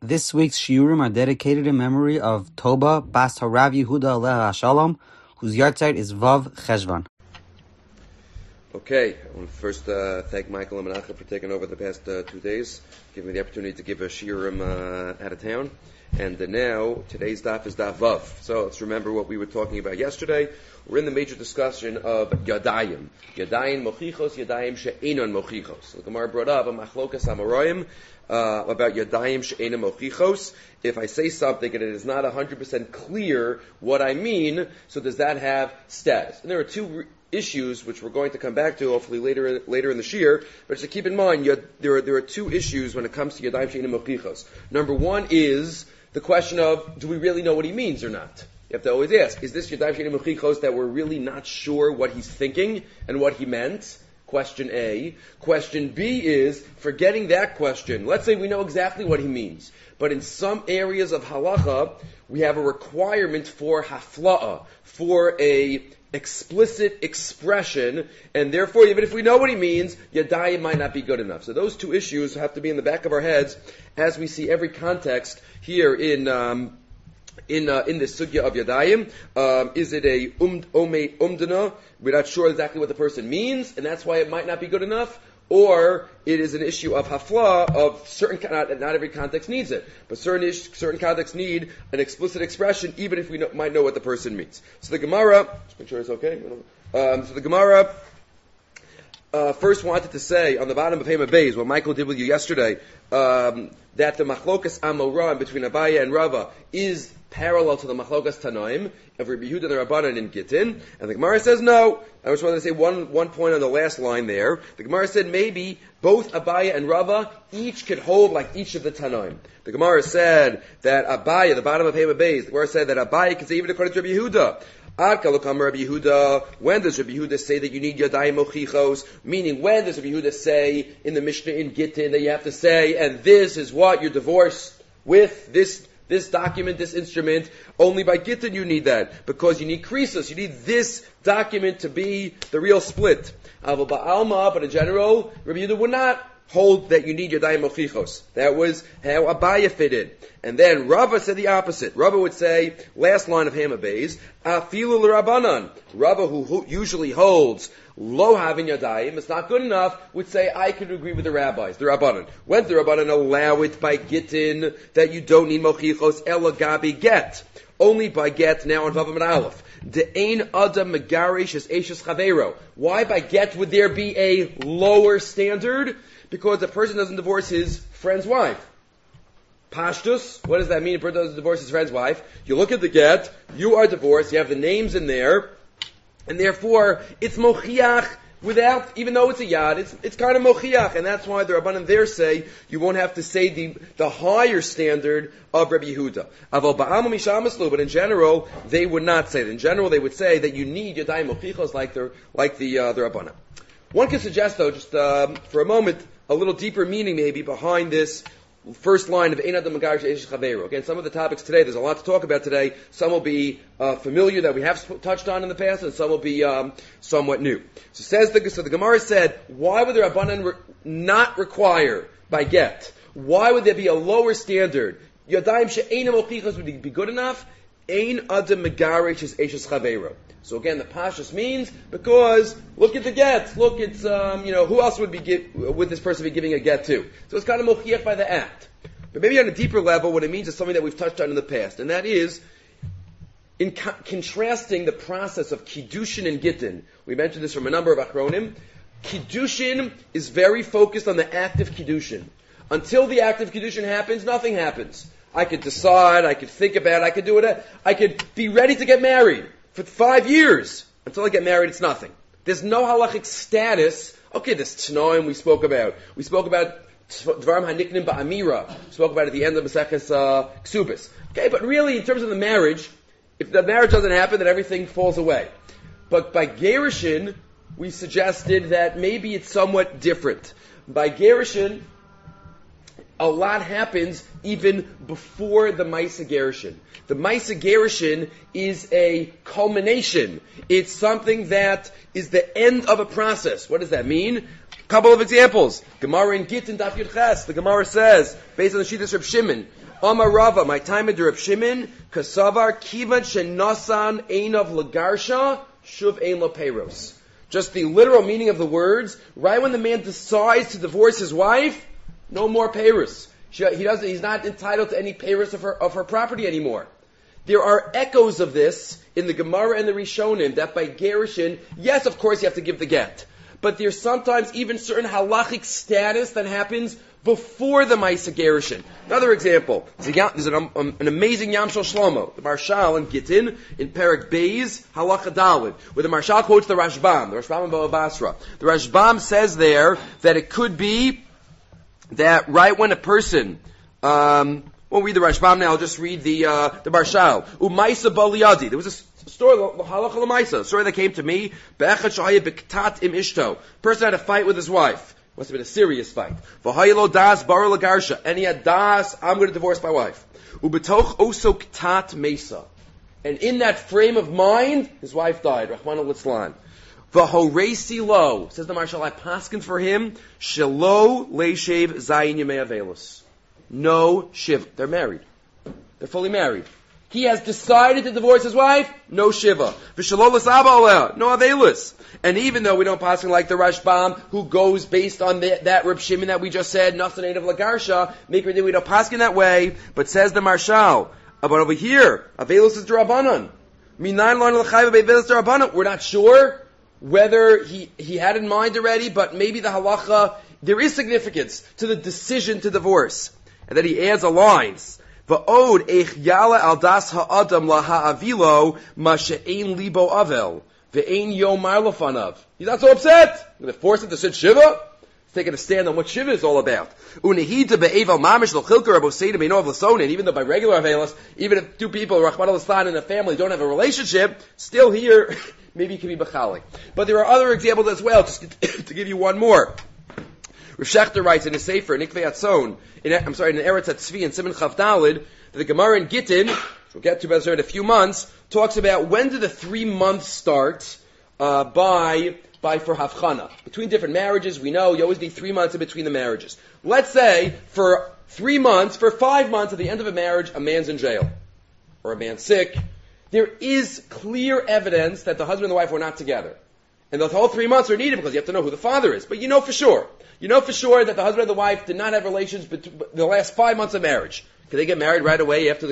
This week's shiurim are dedicated in memory of Toba Bas Harav Yehuda Aleha Shalom, whose yahrzeit is Vav Cheshvan. Okay, I want to first thank Michael and Menachem for taking over the past 2 days, giving me the opportunity to give a shiurim out of town. And now, today's daf is daf Vav. So let's remember what we were talking about yesterday. We're in the major discussion of Yadayim. Yadayim mochichos, Yadayim she'enon mochichos. The Gemara brought up a machlokas amoraim about Yadayim she'enon mochichos. If I say something and it is not 100% clear what I mean, so does that have status? And there are two issues which we're going to come back to hopefully later in the shir, but just to keep in mind, there are two issues when it comes to Yadayim she'enon mochichos. Number one is the question of, do we really know what he means or not? You have to always ask, is this Yadayim she'enon mochichos that we're really not sure what he's thinking and what he meant? Question A. Question B is, forgetting that question, let's say we know exactly what he means, but in some areas of halacha, we have a requirement for hafla'ah, for a explicit expression, and therefore, even if we know what he means, Yadayim might not be good enough. So those two issues have to be in the back of our heads as we see every context here in this sugya of Yadayim. Is it a umdana? We're not sure exactly what the person means, and that's why it might not be good enough. Or it is an issue of hafla, of certain, not every context needs it, but certain contexts need an explicit expression, even if we might know what the person means. So the Gemara, just make sure it's okay. So the Gemara first wanted to say on the bottom of Hema Beis, what Michael did with you yesterday, that the machlokas amoram between Abaye and Rava is parallel to the machlokas Tanoim of Rabbi Yehuda and the Rabbanan in Gittin, and the Gemara says no. I just wanted to say one point on the last line there. The Gemara said maybe both Abaye and Rava each could hold like each of the Tanoim. The Gemara said that Abaye, the bottom of Hema Beis, the Gemara said that Abaye could say even according to Rabbi Yehuda. Rabbi Yehuda, when does Rabbi Yehuda say that you need Yadayim mochichos? Meaning, when does Rabbi Yehuda say in the Mishnah in Gittin that you have to say, and this is what you're divorced with, this document, this instrument, only by Gittin you need that, because you need krisos, you need this document to be the real split. But in general, Rabbi Yehuda would not hold that you need Yadayim mochichos. That was how Abaye fitted. And then Rava said the opposite. Rava would say, last line of Hema Beis, afilu l'Rabbanan. Rava, who usually holds lo havin Yadayim, it's not good enough, would say, I could agree with the rabbis, the Rabbanan. When the Rabbanan allow it by Gittin, that you don't need mochichos, ela gabi get. Only by get, now on Vav and Aleph. De'ein adam megarish es eshes chavero. Why by get would there be a lower standard? Because a person doesn't divorce his friend's wife. Pashtus, what does that mean? A person doesn't divorce his friend's wife. You look at the get, you are divorced, you have the names in there, and therefore it's mochiach without, even though it's a yad, it's kind of mochiach, and that's why the Rabbanan there say you won't have to say the higher standard of Rabbi Yehuda. Aval ba'amu mishamaslu, but in general they would not say that. In general they would say that you need Yadayim mochichos like the Rabbanan. One could suggest though, just for a moment, a little deeper meaning maybe behind this first line of Ein Adam Megarish Eshes Chavero. Again, some of the topics today, there's a lot to talk about today. Some will be familiar that we have touched on in the past, and some will be somewhat new. So the Gemara said, why would the Rabbanan not require by get? Why would there be a lower standard? Yadayim she'enim mochichos would be good enough. Ein Adam Megarish Eshes Chavero. So again, the pashtus means because look at the get. Look, it's who else would this person be giving a get to? So it's kind of mochiach by the act. But maybe on a deeper level, what it means is something that we've touched on in the past, and that is in contrasting the process of kiddushin and gittin. We mentioned this from a number of achronim. Kiddushin is very focused on the act of kiddushin. Until the act of kiddushin happens, nothing happens. I could decide, I could think about it, I could do it, I could be ready to get married. For 5 years, until I get married, it's nothing. There's no halachic status. Okay, this Tanoim we spoke about. We spoke about Dvarim Haniknim Ba'amira. We spoke about it at the end of Maseches Ksubis. Okay, but really, in terms of the marriage, if the marriage doesn't happen, then everything falls away. But by Gerushin, we suggested that maybe it's somewhat different. By Gerushin, a lot happens even before the Maisa Gerushin. The Maisa Gerushin is a culmination. It's something that is the end of a process. What does that mean? A couple of examples. Gemara in Gittin Daf Yud Ches. The Gemara says, based on the Shittas Reb Shimon, Amarava, my time in Reb Shimon, Kasavar, Kivan Shenasan Einav Lagarsha, Shuv Ein Lo Peiros. Just the literal meaning of the words, right when the man decides to divorce his wife, no more Peiros. He's not entitled to any Peiros of her property anymore. There are echoes of this in the Gemara and the Rishonim, that by Gerushin, yes, of course you have to give the get. But there's sometimes even certain halachic status that happens before the Maisa Gerushin. Another example, there's an amazing Yam Shel Shlomo, the Marshal in Gittin, in Perek Beis, Halacha Daled, where the Marshal quotes the Rashbam in Bava Basra. The Rashbam says there that it could be that right when a person, we'll read the Rashbam now, I'll just read the Marshal. Umaisa Baliyadi. There was a story, Halacha L'Maisa, a story that came to me, Be'echad Shahaya B'ktat Im Ishto. Person had a fight with his wife. Must have been a serious fight. V'haylo das bar lagarsha. And he had das, I'm going to divorce my wife. Ubetoch oso ktat mesa. And in that frame of mind, his wife died. Rahman al-Litzlan. V'horesi lo. Says the Marshal, I paskin for him. Shelo leishev zayin yemei avelus. No shiva. They're married. They're fully married. He has decided to divorce his wife, no shiva. V'shelo l'saba aleh, no avelus. And even though we don't paskin like the Rashbam, who goes based on that Reb Shimon that we just said, Nasan of Lagarsha, we don't paskin that way, but says the Marshal, but over here, avelus is d'Rabbanan. Minayin lo l'chayv avelus d'Rabbanan. We're not sure whether he had in mind already, but maybe the halacha, there is significance to the decision to divorce. And then he adds a line. Va'od eich yala al das ha'adam laha'avilo ma she'ein libo avel ve'ein yomar lefanav. He's not so upset. I'm going to force him to sit shiva. He's taking a stand on what shiva is all about. Unehida be'eval mamish l'chilka rabo seida be'nov l'sonin. Even though by regular avelis, even if two people, Rahman al-Islan, in a family don't have a relationship, still here, maybe it can be b'chalik. But there are other examples as well, just to give you one more. Rav Shechter writes in his Sefer, Nikvei Atzon, in Eretz HaTzvi, in Siman Chav Daled, that the Gemara in Gittin, which we'll get to in a few months, talks about when do the 3 months start for Havchana. Between different marriages, we know you always need 3 months in between the marriages. Let's say for 3 months, for 5 months at the end of a marriage, a man's in jail, or a man's sick. There is clear evidence that the husband and the wife were not together. And the whole 3 months are needed because you have to know who the father is. But you know for sure. You know for sure that the husband and the wife did not have relations the last 5 months of marriage. Can they get married right away after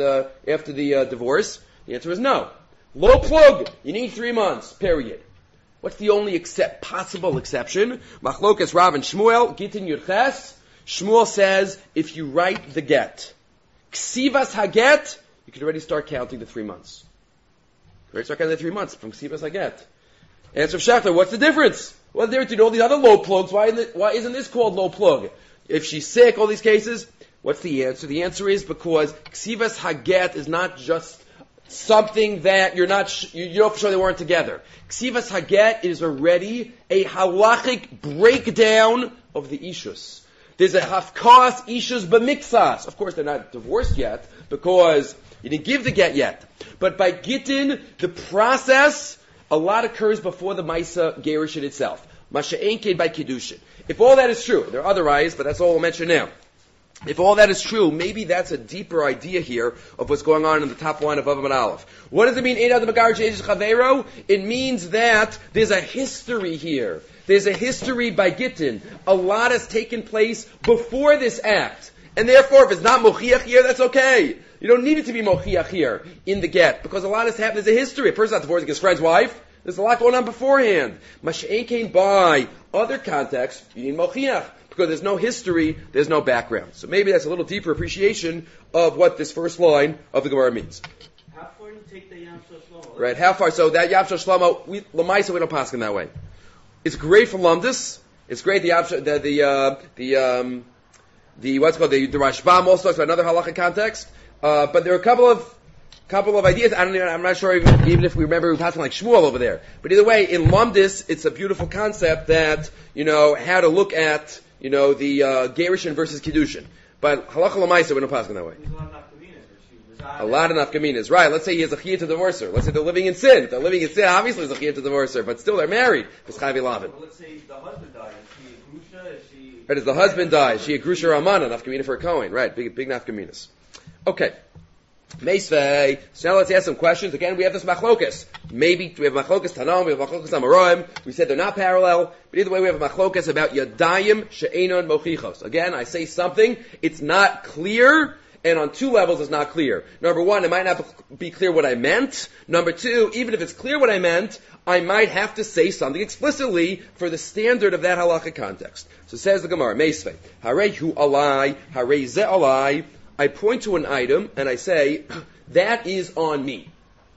the divorce? The answer is no. Low plug. You need 3 months. Period. What's the only possible exception? Machlokas Rav and Shmuel, Gittin Yurches. Shmuel says if you write the get, Ksivas Haget, you can already start counting the 3 months. Already start counting the 3 months from Ksivas Haget. Answer of Shechter, what's the difference? What's the difference between all these other low plugs? Why isn't this called low plug? If she's sick, all these cases, what's the answer? The answer is because Ksivas Haget is not just something that you know for sure they weren't together. Ksivas Haget is already a halachic breakdown of the ishus. There's a hafkas ishus b'miksas. Of course, they're not divorced yet because you didn't give the get yet. But by Gittin, the process, a lot occurs before the Maisa Gerushin itself. Masha'en Ked by Kiddushin. If all that is true, there are other ayahs, but that's all we'll mention now. If all that is true, maybe that's a deeper idea here of what's going on in the top line of Vav and Aleph. What does it mean, Ein Adam Megarsh Eish Chavero? It means that there's a history here. There's a history by Gittin. A lot has taken place before this act. And therefore, if it's not Mochiach here, that's okay. You don't need it to be Mochiach here in the get, because a lot has happened. There's a history. A person's not divorcing his friend's wife. There's a lot going on beforehand. Masha'en came by other contexts, you need Mochiach. Because there's no history, there's no background. So maybe that's a little deeper appreciation of what this first line of the Gemara means. How far do you take the Yam Shel Shlomo? Right, how far? So that Yam Shel Shlomo, L'maisa, we don't pass in that way. It's great for Lumdus. It's great, the Rashbam also talks about another halacha context. But there are a couple of ideas. I'm not sure even if we remember we passing like Shmuel over there. But either way, in Lumdus, it's a beautiful concept that, how to look at, the Gerushin versus Kiddushin. But halacha l'maisa, we don't pass in that way. A lot of nafkaminas, right? Let's say he has a chiyah to divorce her. Let's say they're living in sin. If they're living in sin, obviously there's a chiyah to divorce her, but still they're married. Well, let's say the husband died. Is she grusha? Is she Right, as the husband dies, she a grusha ramana, nafkamina for a Kohen. Right, big nafkaminas. Okay. Meisvei. So now let's ask some questions. Again, we have this machlokas. Maybe we have machlokas Tanam, we have machlokas Amoraim. We said they're not parallel, but either way we have a machlokas about Yadayim She'enon Mochichos. Again, I say something, it's not clear, and on two levels it's not clear. Number one, it might not be clear what I meant. Number two, even if it's clear what I meant, I might have to say something explicitly for the standard of that halachic context. So says the Gemara, Meisvei. Harei hu alai, harei ze alai. I point to an item and I say, that is on me.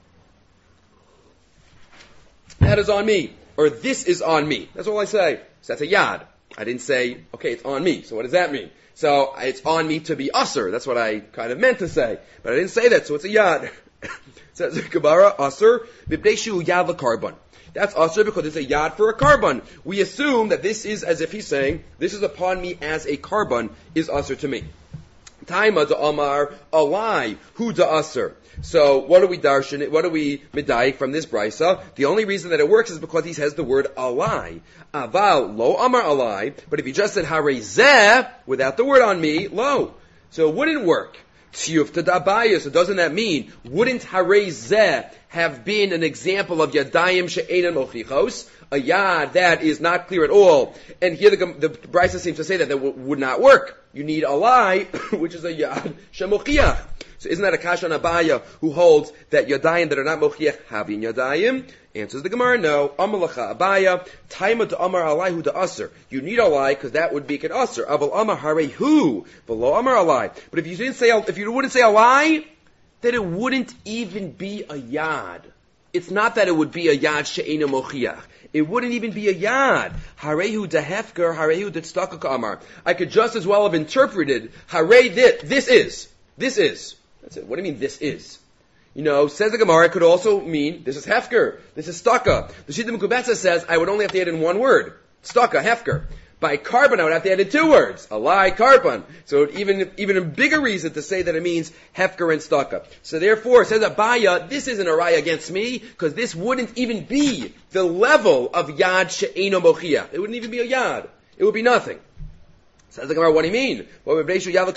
That is on me. Or this is on me. That's all I say. So that's a yad. I didn't say, okay, it's on me. So what does that mean? So it's on me to be usher. That's what I kind of meant to say. But I didn't say that, so it's a yad. Says the Gemara, usher, b'bneishu yad l'karban. That's usher because it's a yad for a carbon. We assume that this is as if he's saying, this is upon me as a carbon, is usher to me. Taima da Amar alai hu da aser. So what do we darshan? What do we medayik from this brisa? The only reason that it works is because he says the word alai. Aval lo Amar alai. But if he just said harei without the word on me, lo. So it wouldn't work. Tiyufta da Abaya. So doesn't that mean wouldn't harei have been an example of yadayim she'enan mochichos? A yad that is not clear at all. And here the brisa seems to say that would not work. You need a lie, which is a yad shemochiach. So isn't that a kasha on Abaya who holds that yadayim that are not mochiach having yadayim? Answers the Gemara, no. Amalacha Abaya, taima to amar alaihu to aser. You need a lie because that would be an aser. Aval amar harehu, v'lo amar alai. But if you wouldn't say a lie, then it wouldn't even be a yad. It's not that it would be a yad she'ena mochiach. It wouldn't even be a yad. Harehu dehefker, harehu detstaka amar. I could just as well have interpreted harei this is. This is. That's it. What do you mean this is? Says the Gemara, it could also mean this is hefker. This is staka. The Shita Mekubetza says I would only have to add in one word. Staka, hefker. By carbon, I would have to add in two words. Alai, carbon. So even a bigger reason to say that it means hefker and staka. So therefore, says Abaya, this isn't a raya against me, because this wouldn't even be the level of yad she'eno mochiach. It wouldn't even be a yad. It would be nothing. Says the Gemara, what do you mean? Well, but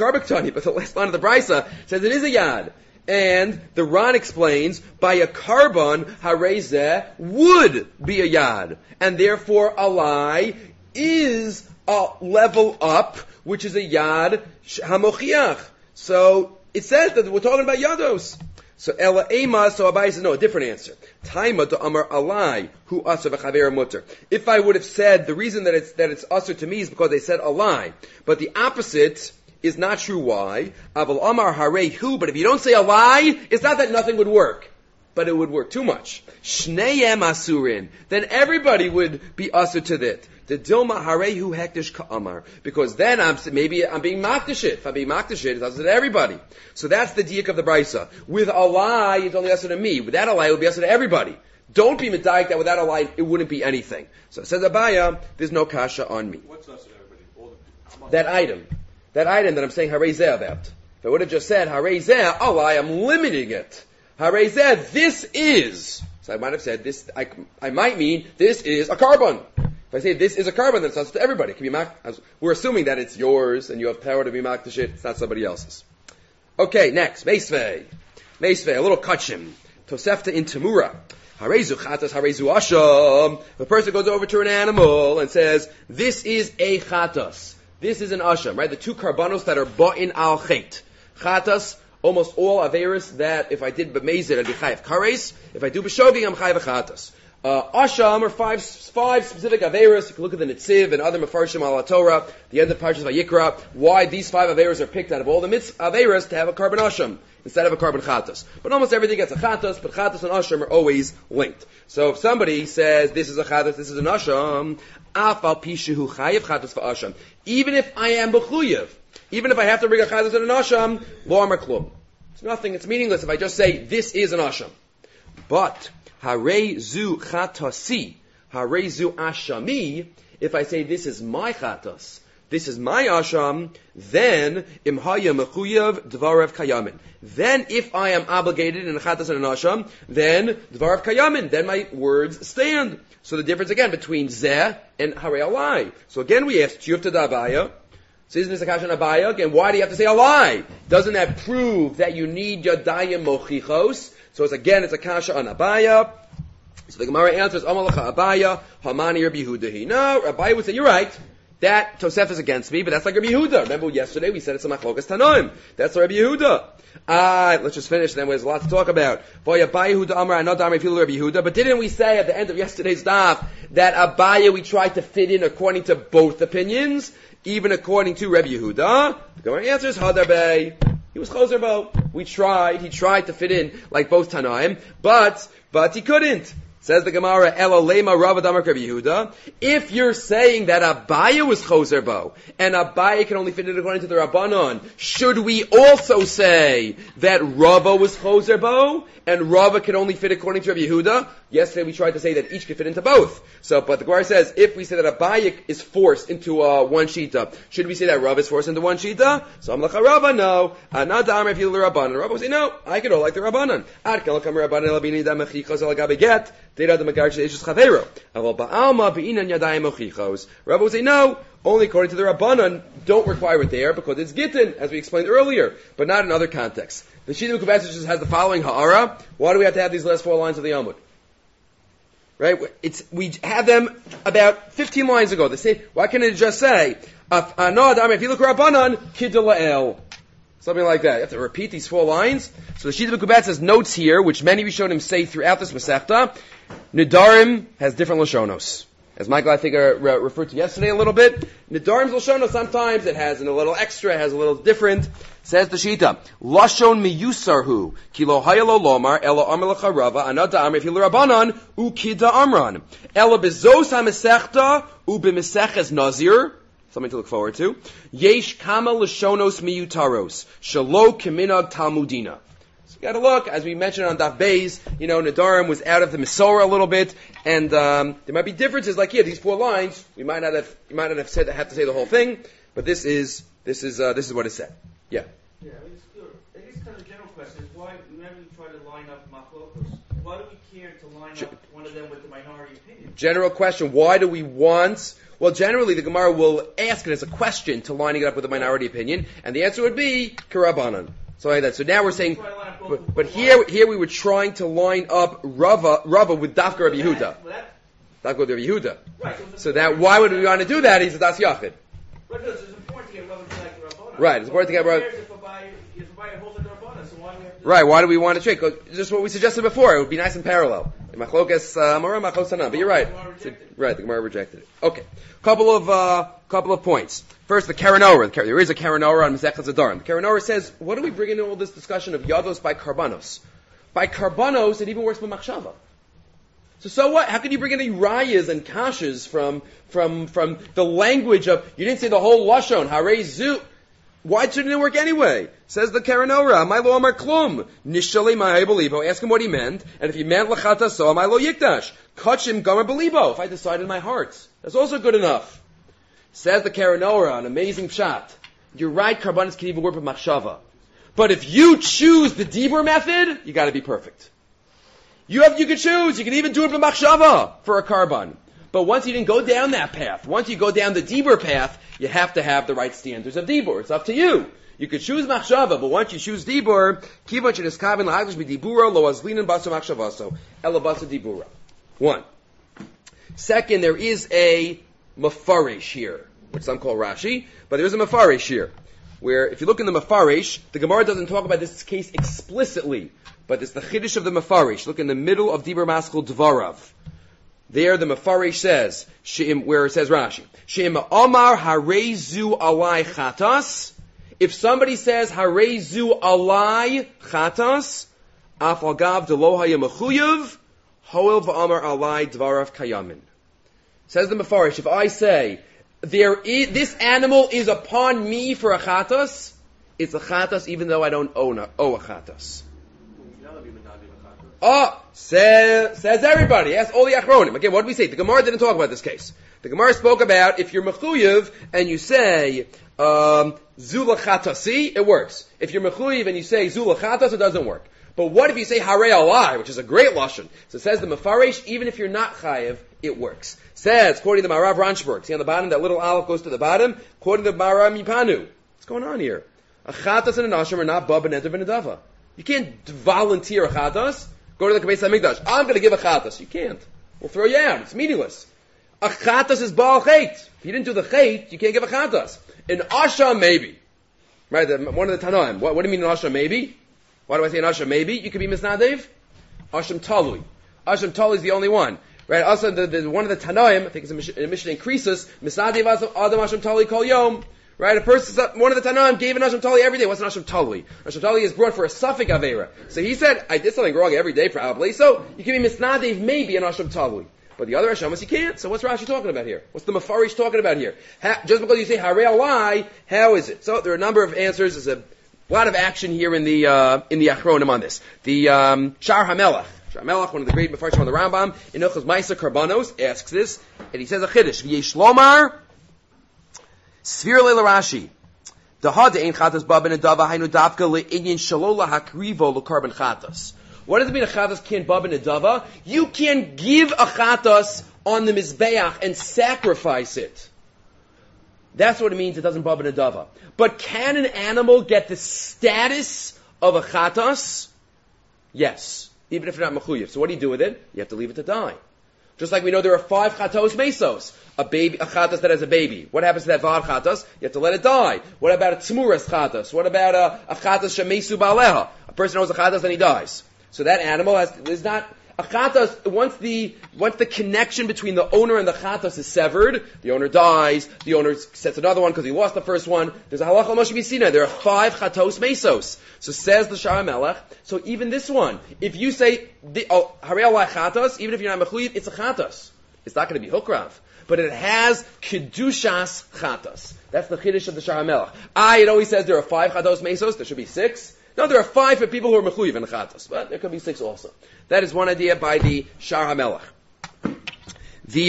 the last line of the brisa says it is a yad. And the Ran explains, by a carbon, harei would be a yad. And therefore, alai is a level up, which is a yad hamochiach. So it says that we're talking about yados. So ela ema. So Abai says no, a different answer. Taima to amar alai hu aser v'chaver mutter. If I would have said the reason that it's aser to me is because they said alai, but the opposite is not true. Why? Aval amar harei hu. But if you don't say alai, it's not that nothing would work, but it would work too much. Shneyem asurin. Then everybody would be aser to that. The dilma harehu hektish ka'amar. Because then I'm being makdishit. If I'm being makdishit, it's also to everybody. So that's the diak of the brisa. With a lie, it's only also to me. Without a lie, it would be also to everybody. Don't be medayik that without a lie, it wouldn't be anything. So it says Abaya, there's no kasha on me. What's also to everybody? That item that I'm saying harei about. If I would have just said harei a lie, I'm limiting it. Harei this is. So I might have said this, I might mean this is a carbon. If I say this is a carbon, then it's not to everybody. It can be we're assuming that it's yours and you have power to be makdish it. It's not somebody else's. Okay, next. Meisvei, a little kachim. Tosefta in Tamura. Harezu chatas, harezu asham. The person goes over to an animal and says, this is a chatas. This is an asham, right? The two karbanos that are ba'in al chet. Chatas, almost all averis that if I did b'mezid, I'd be chayav kares. If I do b'shogig, I'm chayav chatas. Asham are five specific averas. You can look at the Netziv and other Mefarshim al Torah, the end of Parshas Vayikra, why these five averas are picked out of all the averas to have a carbon asham instead of a carbon chatas. But almost everything gets a chatas, but chatas and asham are always linked. So if somebody says this is a chatas, this is an asham, afal pishu chayiv chatas for asham. Even if I am b'chuyev, even if I have to bring a chatas and an asham, lo amar klum. It's nothing. It's meaningless if I just say this is an asham. But Harei zu chatasi, harei zu ashami. If I say this is my chatas, this is my asham, then imhaya mechuyav dvarav kayamin. Then if I am obligated in a chatas and an asham, then dvarav kayamin, then my words stand. So the difference again between zeh and harei alai. So again we asked Yufta da Abaya. So isn't this a kasha on Abaya? Again, why do you have to say alai? Doesn't that prove that you need yadayim mochichos? So it's a kasha on Abaya. So the Gemara answers, Amalacha Abaya, Hamani Rabbi Yehuda. No, Abaya would say, you're right. That Tosef is against me, but that's like Rabbi Yehuda. Remember yesterday we said it's a machlokas Tanoim. That's Rabbi Yehuda. Let's just finish, then there's a lot to talk about. But didn't we say at the end of yesterday's daf that Abaya we tried to fit in according to both opinions, even according to Rabbi Yehuda? The Gemara answers, Hadarbei. He was choser bo. He tried to fit in like both Tanoim, but he couldn't. Says the Gemara, Ela lema Rava Damar Rabbi Yehuda. If you're saying that Abaya was choser bo, and Abaya can only fit in according to the Rabbanon, should we also say that Rava was choser bo, and Rava can only fit according to Rabbi Yehuda? Yesterday we tried to say that each could fit into both. But the Gemara says, if we say that Abaya is forced into one shita, should we say that Rava is forced into one shita? So Amlacha Rava, no. Anad Amar if you the Rabbanon. Rava will say, no, I can all like the Rabbanon. Ad Kelakam Rabbanon Elabini Da Mechichos Elagabe Get. Rabbi will say, no, only according to the Rabbanon, don't require it there because it's Gittin, as we explained earlier, but not in other contexts. The Shita Mekubetzes has the following ha'ara. Why do we have to have these last 4 lines of the Yamud? Right? We had them about 15 lines ago. They say, why can't it just say, if you look at Rabbanon, Kidda something like that. You have to repeat these 4 lines. So the Shita Mekubetzes notes here, which many Rishonim say throughout this Masechta, Nidarim has different Lashonos. As Michael, I think, referred to yesterday a little bit. Nidarim's Lashonos, sometimes it has a little extra, it has a little different. Says the Shita, Lashon miyusarhu, ki lo hayalo lomar, ela amar lecha Rava, anada amar if Rabbanon, u kida amran. Ela bezos ha-mesechta, u b'meseches nazir, something to look forward to. Yesh kama lashonos miyutaros, shalo keminag talmudina. So you got to look, as we mentioned on Daf Beis, Nadarim was out of the Mesorah a little bit, and there might be differences. Like here, these 4 lines, you might not have to say the whole thing, but this is what is said. Yeah. Yeah, it's good. I guess kind of the general question is why, whenever you try to line up machlokas, why do we care to line up one of them with the minority opinion? General question: why do we want? Well, generally the Gemara will ask it as a question to lining it up with the minority opinion, and the answer would be Karabanan. So like that. So now we're saying, but here we were trying to line up Rava with Dafka Rabbi Yehuda. Dafka Rabbi Yehuda. Right. So that why would we want to do that? He's a Das Yachid. Right, because it's important to get Rava to like the Rabbanan. Right. It's important to get Rava. Right, why do we want to trick? Just what we suggested before, it would be nice and parallel. Machlokas Amora, Machlos Hanan. But you're right. Right, the Gemara rejected it. Okay. Couple of points. First, the Karanora. There is a Karanora on Masechet Zadarim. The Karanora says, what do we bring into all this discussion of Yados by Karbanos? By Karbanos, it even works by Machshava. So what? How can you bring any rayas and kashas from the language of, you didn't say the whole Lashon, Harei Zu. Why shouldn't it work anyway? Says the Karanora, my lo amar klum. Nishali my belibo. Ask him what he meant. And if he meant lachata so, my lo yikdash. Kachim gomer belibo. If I decide in my heart. That's also good enough. Says the Karanora, an amazing pshat. You're right, Karbanis can even work with machshava. But if you choose the Dibur method, you gotta be perfect. You can choose. You can even do it with machshava for a Karban. But once you didn't go down that path, once you go down the Dibur path, you have to have the right standards of Dibur. It's up to you. You could choose Machshava, but once you choose Dibur, Kivan Sheniskaven La'agdish B'Dibura Lo Azlinin Baso Machshavaso Ela Baso Dibura. 1. Second, there is a Mefarish here, which some call Rashi, but there is a Mefarish here, where if you look in the Mefarish, the Gemara doesn't talk about this case explicitly, but it's the Chiddush of the Mefarish. Look in the middle of Dibur Maskul Dvarav. There the Mefarish says, where it says Rashi, She'im Omar Harezu Alai Chatas. If somebody says Harezu Alai Chatas, Af Agav Delo Hayamechuyev, Hoel V'Amar Alai Dvarav Kayamin. Says the Mefarish, if I say this animal is upon me for a Chatas, it's a Chatas even though I don't owe a Chatas. Says everybody. Ask all the Achronim. Again, what did we say? The Gemara didn't talk about this case. The Gemara spoke about if you're mechuyev and you say zula chatasi, it works. If you're mechuyev and you say zula chatas, it doesn't work. But what if you say harei alai, which is a great lashon? So it says the Mefaresh, even if you're not chayev, it works. Says, according to the Marav Ranchberg, see on the bottom, that little aleph goes to the bottom, according to the Marav Mipanu. What's going on here? A chatas and an asham are not bab and enter benedava. You can't volunteer a chatas. Go to the Beis HaMikdash. I'm going to give a chatas. You can't. We'll throw you out. It's meaningless. A chatas is baal chait. If you didn't do the chait, you can't give a chatas. An asham, maybe. Right? One of the Tanoim. What do you mean an asham, maybe? Why do I say an asham, maybe? You could be misnadev. Asham talui. Asham talui is the only one. Right? Also, one of the Tanoim, I think it's a Mishnah in Krisus, misnadev adam asham talui kol yom. Right? One of the Tanaim gave an Asham Tali every day. What's an Asham Tali? Asham Tali is brought for a Safik Aveira. So he said, I did something wrong every day probably, so you can be misnadev maybe an Asham Tali. But the other Hashamas you can't. So what's Rashi talking about here? What's the Mefarish talking about here? Just because you say Harei Alai, how is it? So there are a number of answers. There's a lot of action here in the Achronim on this. The Shar HaMelech. Shar HaMelech, one of the great Mefarshim on the Rambam, in Ilchos Ma'aser Karbanos, asks this, and he says a Chiddush. V'yesh lomar Svir leila Rashi. The had ein chatas ba ben adava hainu davka le'inyin shalola hakrivo lekarban chatas. What does it mean a chatas can't ba ben adava? You can give a chatas on the mizbeach and sacrifice it. That's what it means. It doesn't ba ben adava. But can an animal get the status of a chatas? Yes, even if you're not mechuyev. So what do you do with it? You have to leave it to die. Just like we know there are 5 chatos mesos. A chatas that has a baby. What happens to that var chatas? You have to let it die. What about a tzmuras chatas? What about a chatas shemesu ba'aleha? A person owns a chatas and he dies. So that animal is not a chatas. Once the connection between the owner and the chatas is severed, the owner dies. The owner sets another one because he lost the first one. There's a halacha Moshe B'Sinai. There are 5 chatos mesos. So says the Shar HaMelech. So even this one, if you say harei alai chatas, even if you're not mechuyev, it's a chatas. It's not going to be hukrav. But it has kedushas chatas. That's the chiddush of the Shar HaMelech. It always says there are 5 chatos mesos. There should be 6. No, there are 5 for people who are mechuyev in the chatas, but there could be 6 also. That is one idea by the Shar HaMelech. The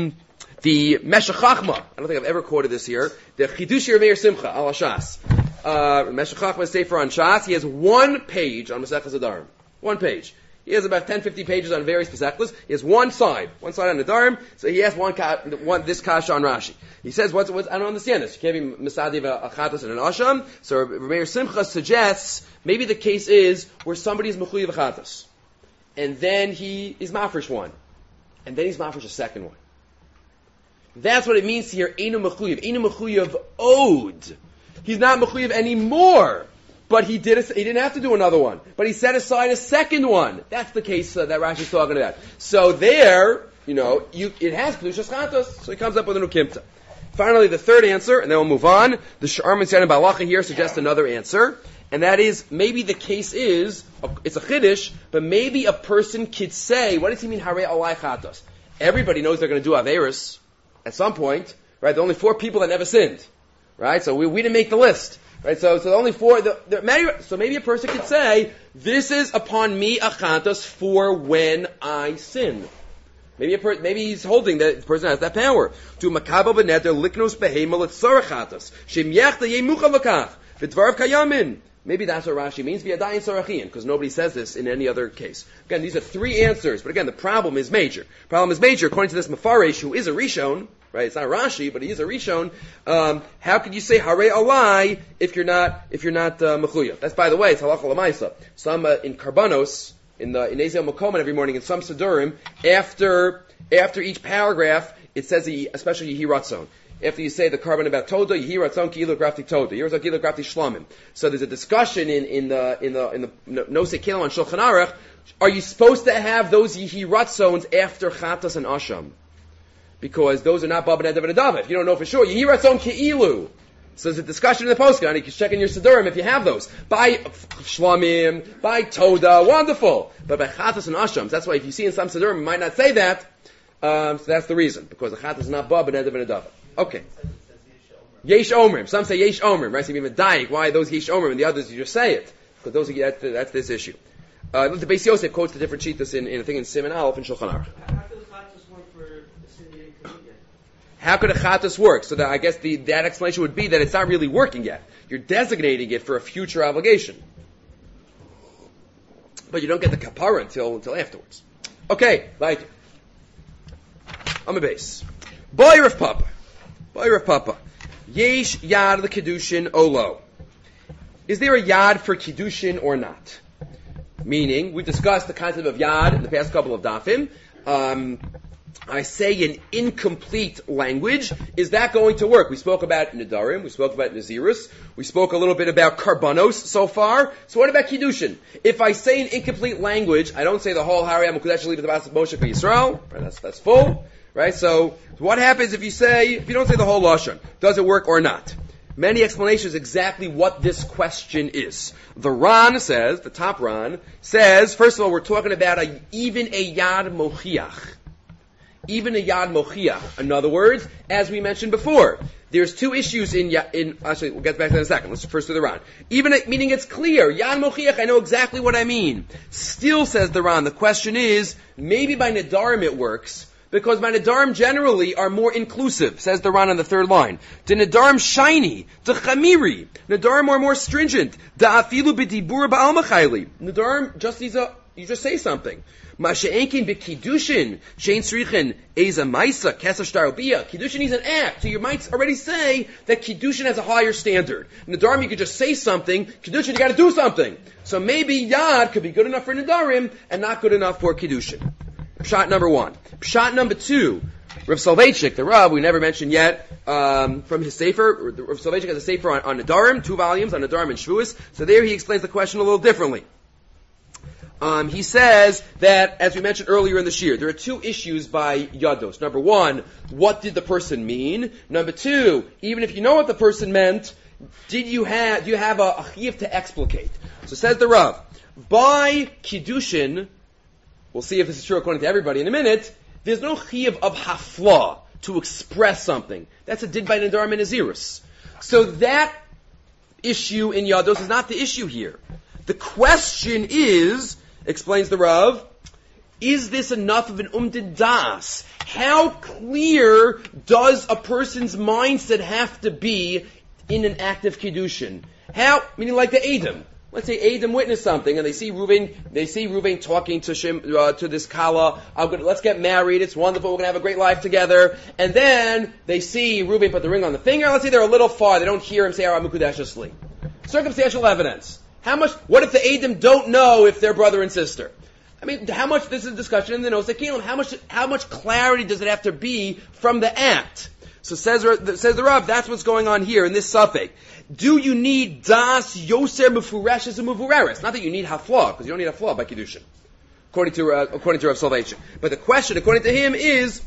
Meshech Chachma. I don't think I've ever quoted this here. The Chidush Meir Simcha al Shas. Meshech Chachma Sefer on Shas. He has 1 page on Maseches Nedarim. 1 page. He has about 10-50 pages on various Pesachos. He has one side on Nedarim. So he has this kasha on Rashi. He says, I don't understand this. You can't be Mesadev a chatas and an asham. So Meir Simcha suggests maybe the case is where somebody is mechuyev a chatas, and then he is mafresh one, and then he's mafresh a second one. That's what it means here. Einu mechuyev owed. He's not mechuyev anymore. But he didn't have to do another one. But he set aside a second one. That's the case that Rashi's talking about. So there, it has Kedushas Chatos. So he comes up with a new Kimta. Finally, the third answer, and then we'll move on. The Sha'ar Mitzyan and Balacha here suggests another answer. And that is, maybe the case is, it's a Chiddush, but maybe a person could say, what does he mean, Harei Alai Chatos? Everybody knows they're going to do Averis at some point, right? There are only 4 people that never sinned, right? So we didn't make the list. Right, so the only 4. So maybe a person could say, "This is upon me a chatas for when I sin." Maybe he's holding that the person has that power. To makabel b'neder liknos behemel etzarach chatas shem yechta yemucha l'kach v'dvarav kayamin. Maybe that's what Rashi means. V'yadayin sarachin, because nobody says this in any other case. Again, these are 3 answers, but again, the problem is major. According to this Mefaresh, who is a Rishon. Right, it's not Rashi, but he is a Rishon. How could you say Harei Alai if you're not mechuyev? That's, by the way, it's halacha l'maisa. Some in Karbanos, in Ezel Makoman every morning, in some Sidurim, after each paragraph, it says especially Yehi Ratzon. After you say the carbon about Toda, Yehi Ratzon ki ilu grafti Toda, Yehi Ratzon ki ilu grafti Shlamim. So there's a discussion in the Nosei Kelim on Shulchan Aruch. Are you supposed to have those Yehi Ratzons after Chatas and Asham? Because those are not Baba Nedav and Adav. If you don't know for sure, Yehi Ratzon Ke'ilu. So there's a discussion in the postcard. You can check in your Sidurim if you have those. By Shlamim, by Toda, wonderful. But by Chatas and Ashams, that's why if you see in some Sidurim, you might not say that. So that's the reason. Because the Chatas is not Baba Nedav and Adav. Okay. Yesh Omrim. Some say Yesh Omrim. Right? So you even Daik. Why are those Yesh Omrim and the others you just say it? Because that's this issue. The Beis Yosef quotes the different cheetahs in Simon Aleph and Shulchan Aruch. How could a chatas work? So that I guess that explanation would be that it's not really working yet. You're designating it for a future obligation. But you don't get the kapara until afterwards. Okay, like I'm a base. Boy Rav Papa. Yesh yad l'kedushin olo. Is there a yad for kiddushin or not? Meaning, we discussed the concept of yad in the past couple of dafim. I say in incomplete language, is that going to work? We spoke about Nidarim, we spoke about Nazirus, we spoke a little bit about Karbanos so far. So what about Kiddushin? If I say in incomplete language, I don't say the whole Hari HaMukudesh Leave the Bas Moshe for Yisrael, right? That's full, right? So what happens if you don't say the whole Lashon? Does it work or not? Many explanations exactly what this question is. The Ran says, the top Ran, says, first of all, we're talking about even a Yad Mochiach. Even a Yad Mochiach. In other words, as we mentioned before, there's two issues actually, we'll get back to that in a second. Let's first do the Ran. Meaning it's clear. Yad Mochiach, I know exactly what I mean. Still, says the Ran, the question is, maybe by Nedarim it works, because by Nedarim generally are more inclusive, says the Ran on the third line. The Nedarim shiny, the Chamiri. Nedarim are more stringent. Da afilu b'dibur ba'al machayli. Nedarim just needs you just say something. Masha'enkin b'kiddushin, shein tzrichen eza maisa, kesach shtarobiyah. Kiddushin is an act. So you might already say that Kiddushin has a higher standard. Nedarim, you could just say something. Kiddushin, you gotta do something. So maybe Yad could be good enough for Nedarim and not good enough for Kiddushin. Pshat number one. Pshat number two. Rav Soloveitchik, the Rav, we never mentioned yet, from his Sefer. Rav Soloveitchik has a Sefer on Nedarim, 2 volumes on Nedarim and Shavuos. So there he explains the question a little differently. He says that, as we mentioned earlier in the shir, there are two issues by Yados. Number one, what did the person mean? Number two, even if you know what the person meant, do you have a chiyuv to explicate? So says the Rav, by Kiddushin, we'll see if this is true according to everybody in a minute, there's no chiyuv of hafla to express something. That's a din by Nedarim and Nazirus. So that issue in Yados is not the issue here. The question is, explains the Rav, is this enough of an umdid das? How clear does a person's mindset have to be in an act of Kiddushin? Meaning like the Edom. Let's say Edom witnessed something and they see Reuven talking to this Kala, let's get married, it's wonderful, we're going to have a great life together. And then they see Reuven put the ring on the finger, let's say they're a little far, they don't hear him say, Mukudesh asli. Circumstantial evidence. What if the Edom don't know if they're brother and sister? I mean, this is a discussion in the Nosei Kilim, how much clarity does it have to be from the act? So says the Rav, that's what's going on here in this suffix. Do you need das yoser mefureshes and mevureres? Not that you need hafla, because you don't need hafla by Kiddushin, according to Rav Soloveitchik. But the question, according to him, is,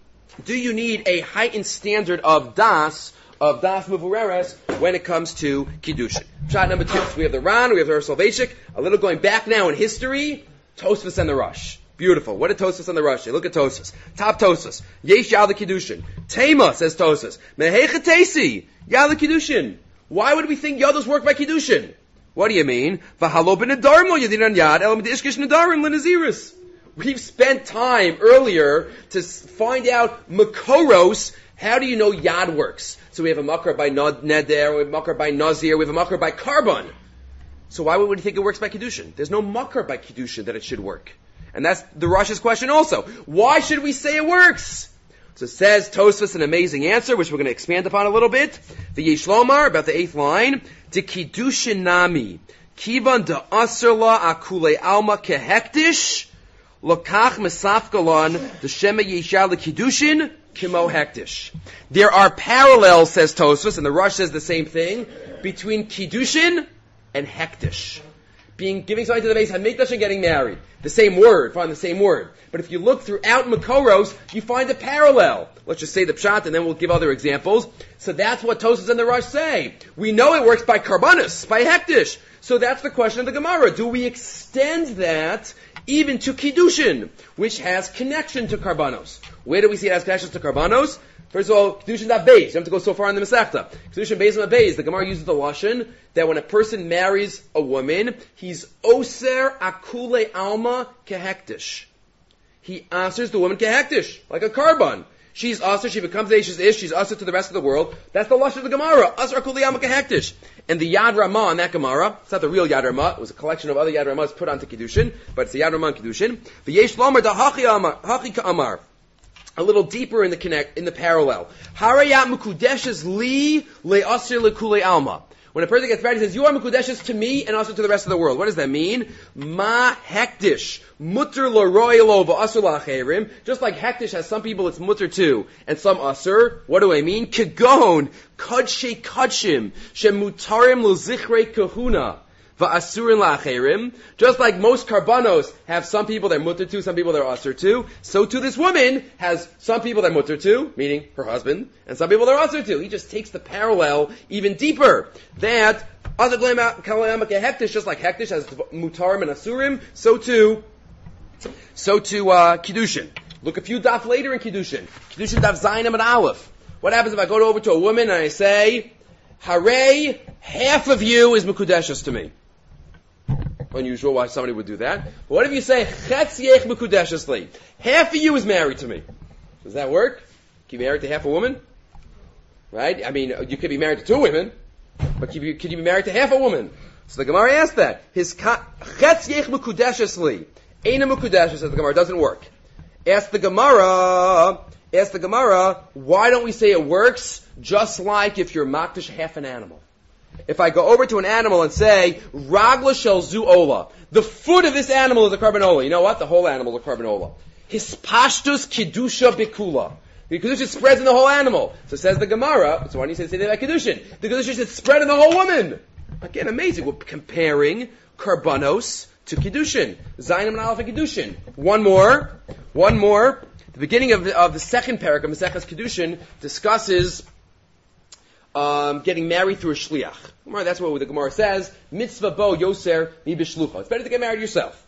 do you need a heightened standard of das mevureres when it comes to Kiddushin? Shot number 2. So we have the Ran, we have the Rav Soloveitchik. A little going back now in history, Tosfos and the Rosh. Beautiful. What did Tosfos and the Rosh say? Look at Tosfos. Top Tosfos. Yesh yal Kiddushin. Tema, says Tosfos. Mehecha teisi. Yal Kiddushin. Why would we think Yados work by Kiddushin? What do you mean? V'halo b'nedarim lo yadinan yad el m'dishkish nedarim l'naziris. We've spent time earlier to find out Makoros. How do you know Yad works? So we have a makar by Neder, we have a makar by Nazir, we have a makar by Karban. So why would we think it works by Kiddushin? There's no makar by Kiddushin that it should work. And that's the Rosh's question also. Why should we say it works? So it says Tosfos an amazing answer, which we're going to expand upon a little bit. The Yeshlomar, about the 8th line, de Kiddushin nami, kivan de asrla akule alma kehektish, lokach mesafgalon, de shema yeshal Kiddushin, kimo hektish. There are parallels, says Tosfos, and the Rosh says the same thing, between Kiddushin and hektish. Giving something to the base Hamikdash and getting married. The same word, find the same word. But if you look throughout Makoros, you find a parallel. Let's just say the Pshat and then we'll give other examples. So that's what Tosfos and the Rosh say. We know it works by Karbanis, by Hektish. So that's the question of the Gemara. Do we extend that even to Kiddushin, which has connection to Karbanos? Where do we see it has connection to Karbanos? First of all, Kiddushin not beis. You have to go so far in the Masechta. Kiddushin beis and beis. The Gemara uses the lashon that when a person marries a woman, he's oser akule alma kehektish. He answers the woman kehektish, like a karban. she's usher, she becomes Ashes Ish, she's usher to the rest of the world. That's the lashon of the Gemara. Asr kuli yamaka hektish. And the Yad Ramah on that Gemara, it's not the real Yad Ramah, it was a collection of other Yad Ramahs put onto Kiddushin, but it's the Yad Ramah in Kiddushin. V'yesh lomer da hachi ka'amar. A little deeper in the parallel. Harayat mukudeshes li le'asir lekule alma. When a person gets married, he says, you are mekudeshes to me and also to the rest of the world. What does that mean? Ma hektish. Mutter l'royelo v'asur la'acherim. Just like hektish has some people it's mutter to, and some asur. What do I mean? Kegon, kadshe kadshim, shemutarim l'zichrei kahuna, v'asurin la'acherim. Just like most karbanos have some people they're mutter to, some people they're asur to, so too this woman has some people they're mutter to, meaning her husband, and some people they're asur to. He just takes the parallel even deeper. That, just like hektish has mutarim and asurim, so too Kiddushin. Look a few daf later in Kiddushin. Kiddushin daf Zayinim and Aleph. What happens if I go over to a woman and I say, Hare, half of you is mekudeshes to me? Unusual why somebody would do that. But what if you say, Chetz yech mekudeshes li? Half of you is married to me. Does that work? Can you be married to half a woman? Right? I mean, you could be married to two women, but could you be married to half a woman? So the Gemara asked that. His Chetz yech mekudeshes li. Eina mekudeshes, says the Gemara, doesn't work. Ask the Gemara, why don't we say it works just like if you're makdish half an animal? If I go over to an animal and say, Ragla shel zu ola, the foot of this animal is a carbanola. You know what? The whole animal is a carbanola. Hispashtus kiddusha bikula. The kiddusha spreads in the whole animal. So says the Gemara, so why don't you say that like kiddushin? The kiddusha should spread in the whole woman. Again, amazing. We're comparing karbanos to kiddushin. Zayinim and Aleph and kiddushin. One more. The beginning of the second parak of Maseches Kiddushin discusses getting married through a shliach. That's what the Gemara says. Mitzvah bo yoser mi b'shlucha. It's better to get married yourself.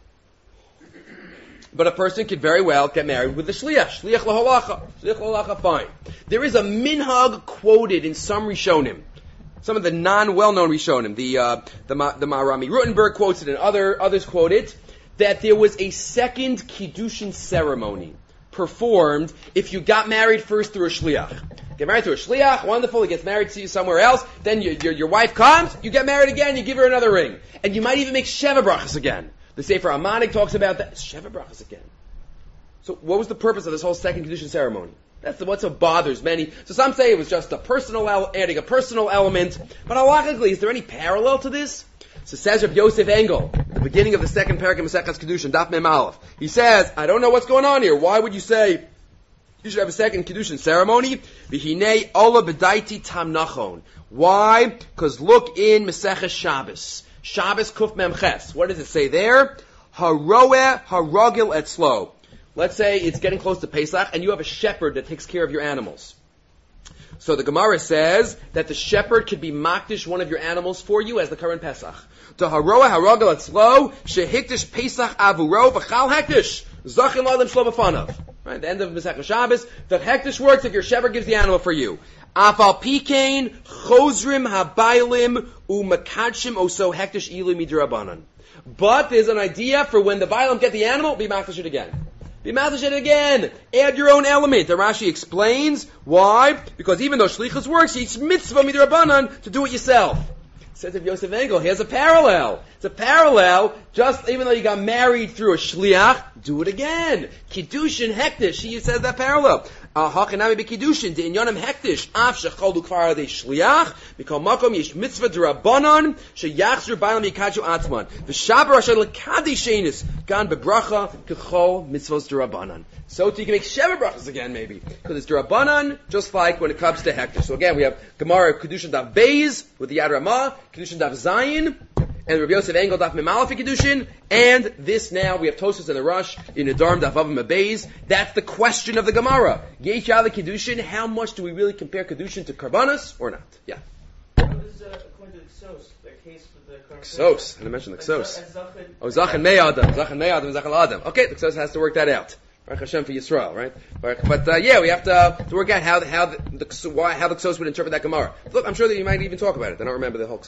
But a person could very well get married with a shliach. Shliach l'halacha. Shliach l'halacha, fine. There is a minhag quoted in some Rishonim. Some of the non-well-known Rishonim. The Maharami Rutenberg quotes it and others quote it, that there was a second Kiddushin ceremony performed if you got married first through a shliach. Get married through a shliach, wonderful, he gets married to you somewhere else, then your wife comes, you get married again, you give her another ring. And you might even make Sheva brachas again. The Sefer Amanik talks about that. Sheva brachas again. So what was the purpose of this whole second Kiddushin ceremony? That's what's what bothers many. So some say it was just adding a personal element. But halachically, is there any parallel to this? So says Reb Yosef Engel, at the beginning of the second parak of Maseches Kiddushin, Daf Mem Aleph. He says, I don't know what's going on here. Why would you say you should have a second Kiddushin ceremony? V'hinei ola b'daiti tam nachon. Why? Because look in Maseches Shabbos. Shabbos Kuf Mem Ches. What does it say there? Haroeh harogil etzlo. Let's say it's getting close to Pesach, and you have a shepherd that takes care of your animals. So the Gemara says that the shepherd could be makdish one of your animals for you as the current Pesach. To haroeh harogel etzlo shehikdish Pesach avuro v'chal hekdish zachin l'adam shlo b'fanav. Right, the end of Masechah Shabbos. The hekdish works if your shepherd gives the animal for you. Afal pikein chozrim habaylim umakadshim oso hekdish ilu midrabanan. But there's an idea for when the baylim get the animal, be makdish it again. Be makdish it again. Add your own element. The Rashi explains why. Because even though shlichus works, it's mitzvah midrabanan to do it yourself. Says of Yosef Engel, here's a parallel. It's a parallel, just even though you got married through a shliach, do it again. Kiddushin hektish, he says that parallel. Hachinami b'kiddushin, de inyanim hektish, af shechol dukvar de shliach, mikol makom yesh mitzvah d'rabanan, sheyachzur b'alam yikadju atzman. V'shabar asher l'kadish shenis, gan bebracha, kechol mitzvos d'rabanan. So you can make Sheva brachas again, maybe. Because it's d'rabanan, just like when it comes to hektish. So again, we have Gemara Kiddushin Daf Beis, with the Yad Ramah, Kiddushin Daf Zayin, and Rabbi Yosef Engel Daf Mem Aleph Kiddushin, and this now we have Tosfos and the Rush in Nedarim Daf Vav Beis. That's the question of the Gemara. Yesh Yala Kiddushin, how much do we really compare Kiddushin to Karbanos or not? Yeah. What is according to the Ksos, the case for the current Ksos, I didn't mention the Ksos. Oh, Zachin Mei Adam, Zachin Adam. Okay, the Ksos has to work that out. Baruch Hashem for Yisrael, right? But yeah, we have to work out how the Ksos would interpret that Gemara. Look, I'm sure that you might even talk about it. I don't remember the whole Ksos.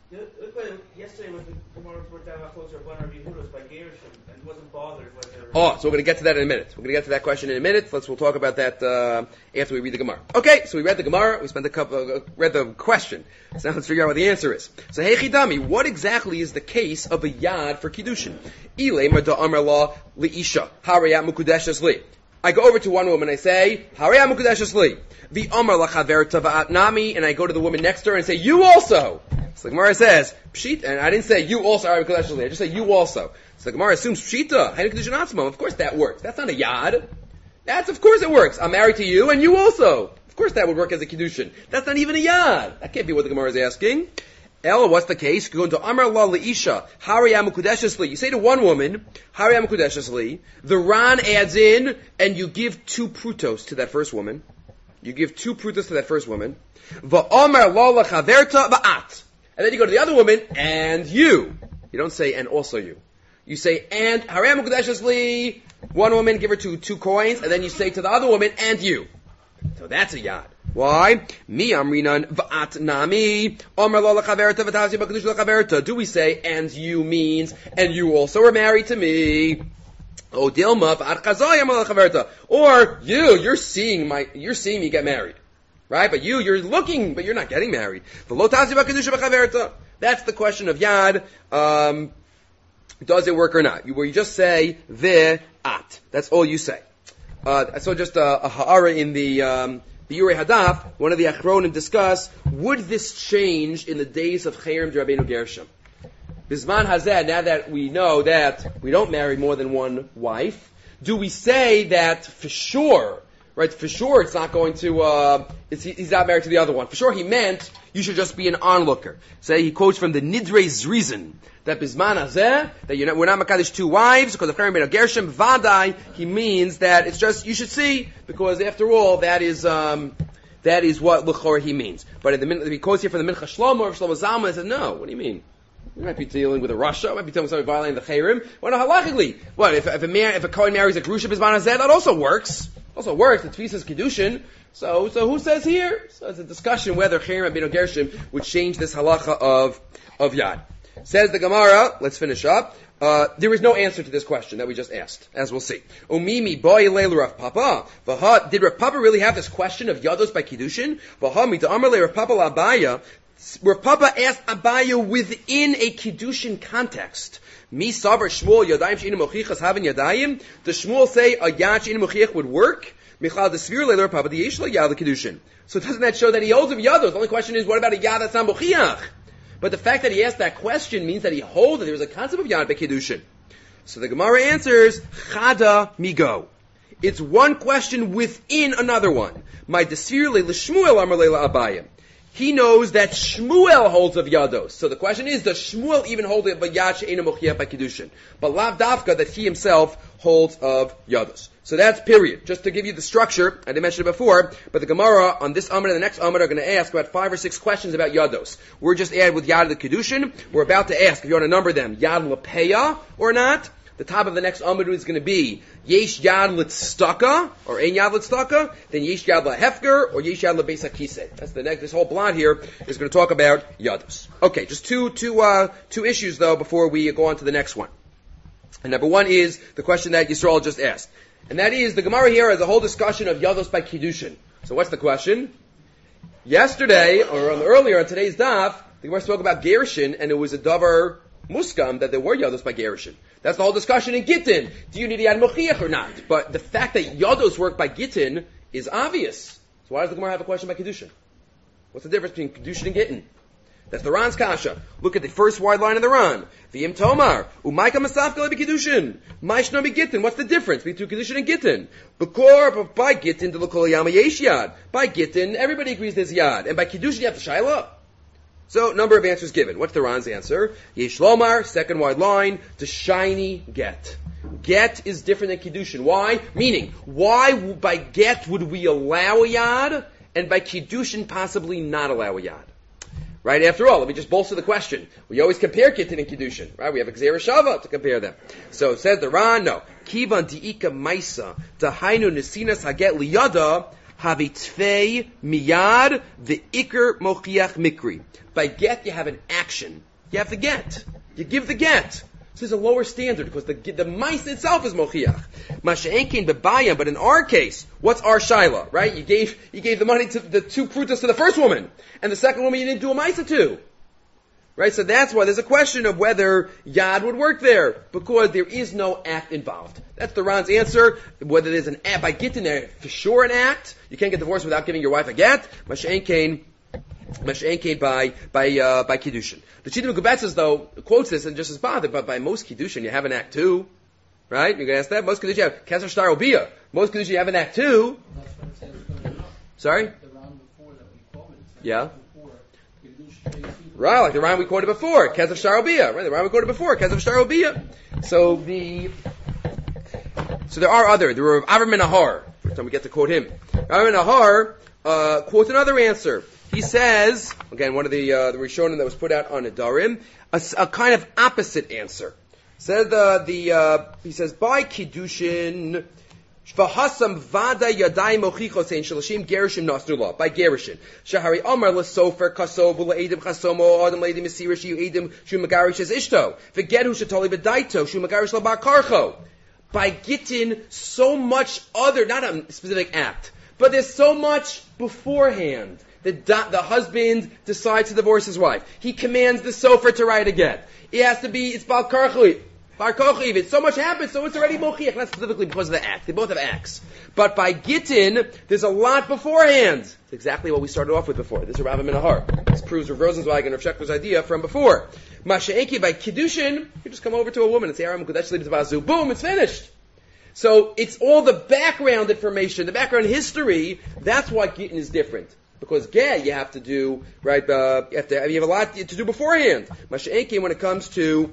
Yesterday was the Gemara brought down closer of one of Yehudas by Gershon and wasn't bothered whether. Oh, so we're going to get to that in a minute. We're going to get to that question in a minute. We'll talk about that after we read the Gemara. Okay, so we read the Gemara. We spent read the question. So now let's figure out what the answer is. So, hey Chidami, what exactly is the case of a yad for kiddushin? Ilema da amar la liisha harayat mukudeshes li. I go over to one woman, I say, harayat mukudeshes li. The amar la chaverta va'at nami, and I go to the woman next to her and say, you also. So the Gemara says, Pshit, and I didn't say you also are Mekudesh Li, I just say you also. So the Gemara assumes Pshita, Hainu Kedushin Atzmam, of course that works. That's not a Yad. Of course it works. I'm married to you and you also. Of course that would work as a Kedushin. That's not even a Yad. That can't be what the Gemara is asking. Ella, what's the case? You go into Amar La Leisha, Hariyam Mekudeshes Li. You say to one woman, Hariyam Mekudeshes Li, the Ran adds in, and you give 2 prutos to that first woman. You give 2 prutos to that first woman. Va'amar La Lachaverta Va'at. And then you go to the other woman, and you. You don't say, and also you. You say, and, Harayam Mukudeshes Li, one woman, give her 2 coins, and then you say to the other woman, and you. So that's a yad. Why? Mi amrinan va'at nami, Amar la lachaverta v'tasi b'kadush lachaverta. Do we say, and you means, and you also are married to me? O dilma v'at chazai amar lachaverta. Or, you're seeing me get married. Right? But you're looking, but you're not getting married. That's the question of yad. Does it work or not? Where you just say ve'at. That's all you say. I saw just a ha'ara in the Yurei Hadaf. One of the Achronim discuss, would this change in the days of Cherem D'Rabbeinu Gershom? Bisman Hazeh, now that we know that we don't marry more than one wife, do we say that for sure, right, for sure it's not going to, he's not married to the other one. For sure he meant you should just be an onlooker. Say he quotes from the Nidrei Zrizin, that Bisman Hazeh, that we're not Makadish 2 wives, because of Cherem Ben Gershom, Vadai, he means that it's just, you should see, because after all, that is what L'chor he means. But he quotes here from the Mincha Shlomo, or Shlomo Zalman, he says, no, what do you mean? You might be dealing with a Russia, might be dealing with somebody violating the Cherem. Well, no, halachically, what, if a Kohen marries a Grusha Bisman Hazeh, that also works. Also works, the Tfisas Kedushin. So who says here? So it's a discussion whether Cherem Ben Gershom would change this halacha of Yad. Says the Gemara, let's finish up. There is no answer to this question that we just asked, as we'll see. Umimi boy leilu Rav Papa. Vaha, did Rav Papa really have this question of Yados by Kiddushin? Vaha mita amar le Rav Papa la Abaya. Rav Papa asked Abaya within a Kiddushin context. Mi savar Shmuel yadayim she'inu mochichas havin yadayim. Does Shmuel say a yad she'inu mochich would work? Michal desvir leilu Rav Papa the yesh la yad the Kiddushin. So doesn't that show that he holds of Yados? The only question is, what about a yad that's not mochiach? But the fact that he asked that question means that he holds that there is a concept of Yad B'Kiddushin. So the Gemara answers, Chada Migo. It's one question within another one. My Desir Le Shmuel Amar Leila Abayim. He knows that Shmuel holds of Yados. So the question is, does Shmuel even hold of Yad She'ena Mochiach by Kiddushin? But Lav Davka, that he himself holds of Yados. So that's period. Just to give you the structure, I didn't mention it before, but the Gemara on this Amud and the next Amud are going to ask about 5 or 6 questions about Yados. We're just added with Yad the Kiddushin. We're about to ask, if you want to number them, Yad L'Peya or not. The top of the next Amud is going to be Yesh Yad L'Tztaka, or Ein Yad L'Tztaka, then Yesh Yad L'Hefker, or Yesh Yad L'Beis HaKisei. That's the next, this whole blot here is going to talk about Yados. Okay, just two issues though before we go on to the next one. And number one is the question that Yisrael just asked. And that is, the Gemara here has a whole discussion of Yados by Kiddushin. So what's the question? Yesterday, or earlier on today's daf, the Gemara spoke about Gerushin, and it was a davar muskam that there were Yados by Gerushin. That's the whole discussion in Gittin. Do you need Yad Mochiach or not? But the fact that Yados work by Gittin is obvious. So why does the Gemara have a question by Kiddushin? What's the difference between Kiddushin and Gittin? That's the Ran's kasha. Look at the first wide line of the Ran. V'im tomar, u'maika masafka lebi Kiddushin. Ma'ishna bi Gittin. What's the difference between Kiddushin and Gittin? B'kor, by Gittin, the l'kol yama yesh yad. By Gittin, everybody agrees there's yad. And by Kiddushin, you have the shayla. So, number of answers given. What's the Ran's answer? Yesh lomar, second wide line, to shiny get. Get is different than Kiddushin. Why? Meaning, why by get would we allow a yad, and by Kiddushin possibly not allow a yad? Right, after all, let me just bolster the question. We always compare Gittin and Kiddushin, right? We have a Gzera Shava to compare them. So it says the Ran, no. Kivan di'ika maisa, dahainu nesinas haget liyada, Havi tvei miyad the ikr mochiach mikri. By get, you have an action. You have the get. You give the get. So there's a lower standard because the mice itself is mochiach. Masha'enkin bebayam, but in our case, what's our shaila, right? You gave the money to the 2 prutas to the first woman, and the second woman you didn't do a maisa to. Right? So that's why there's a question of whether yad would work there, because there is no act involved. That's the Ran's answer. Whether there's an act, by getting there, for sure an act, you can't get divorced without giving your wife a get. Masha'enkin by Kiddushin. The Chidim Gubetzes, though, quotes this and just as bothered, but by most Kiddushin you have an act too. Right? You can ask that. Most Kiddushin you have Keser Shtar Obiyah. Most Kiddushin you have an act too. Sorry? The round before that we quoted. Yeah. Right, like the round we quoted before, Keser Shtar Obiyah. Right, the round we quoted before, Keser Shtar Obiyah. So there were Avram Menahar. First time we get to quote him. Avram Menahar quotes another answer. He says, again, one of the Rishonim that was put out on Adarim, a kind of opposite answer. Says he says by Kiddushin, Shvahasam vada yadai mochichos ein shalashim gerishim nasnula by gerishim. Shahari Amar lesofer kasov uleidim chasomo adam leidim mesirish yuedim shu megarish es ishto v'gedu shetoli v'daito shu megarish labar karcho. By getting so much other, not a specific act, but there's so much beforehand. The husband decides to divorce his wife. He commands the sofer to write a get. It has to be, it's Bal Karchoiv. Bar Kochiv. So much happens, so it's already Mochiach. Not specifically because of the act. They both have acts. But by Gittin, there's a lot beforehand. It's exactly what we started off with before. This is Rav Minahar. This proves Rav Rosenzweig and Rav Shechter's idea from before. Masha'enki, by Kiddushin, you just come over to a woman and say, Aram Kudesh Libet Vazu. Boom, it's finished. So it's all the background information, the background history. That's why Gittin is different. Because Geh, you have to do, right, you have a lot to do beforehand. Masha'enki, when it comes to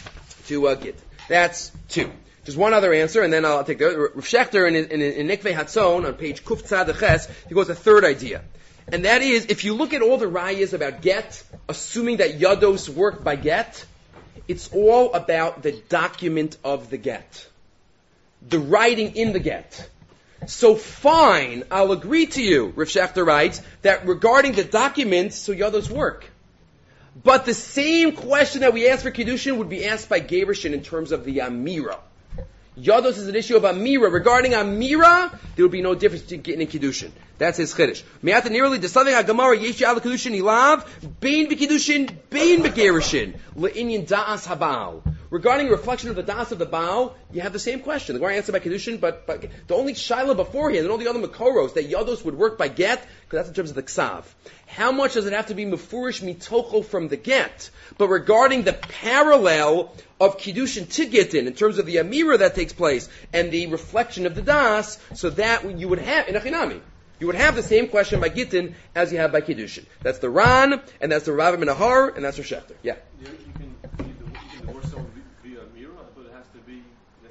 Git. That's 2. Just one other answer, and then I'll take the other. Rav Shechter in Nikvei Hatzon on page Kuf Tzad Ches, he goes a third idea. And that is, if you look at all the rayas about get, assuming that Yados worked by get, it's all about the document of the get. The writing in the get. So fine, I'll agree to you, Rav Shechter writes, that regarding the documents, so Yados work. But the same question that we asked for Kiddushin would be asked by Gebershin in terms of the Amira. Yados is an issue of Amira. Regarding Amira, there would be no difference between getting and Kiddushin. That's his Chiddush. Me'at nearly desading HaGemara yeshi al Kiddushin ilav bein beKiddushin bein beGebershin le'inyan da'as habal. Regarding a reflection of the das of the Baal, you have the same question. The Gemara answered by Kiddushin, but the only Shaila beforehand and all the other Makoros that Yados would work by get, because that's in terms of the Ksav. How much does it have to be Mefurish Mitocho from the get? But regarding the parallel of Kiddushin to Gittin, in terms of the Amira that takes place, and the reflection of the Das, so that you would have, in Achinami, you would have the same question by Gittin as you have by Kiddushin. That's the Ran, and that's the Rav Minahar, and that's Rav Shechter. Yeah? You can divorce someone via Amira, but it has to be...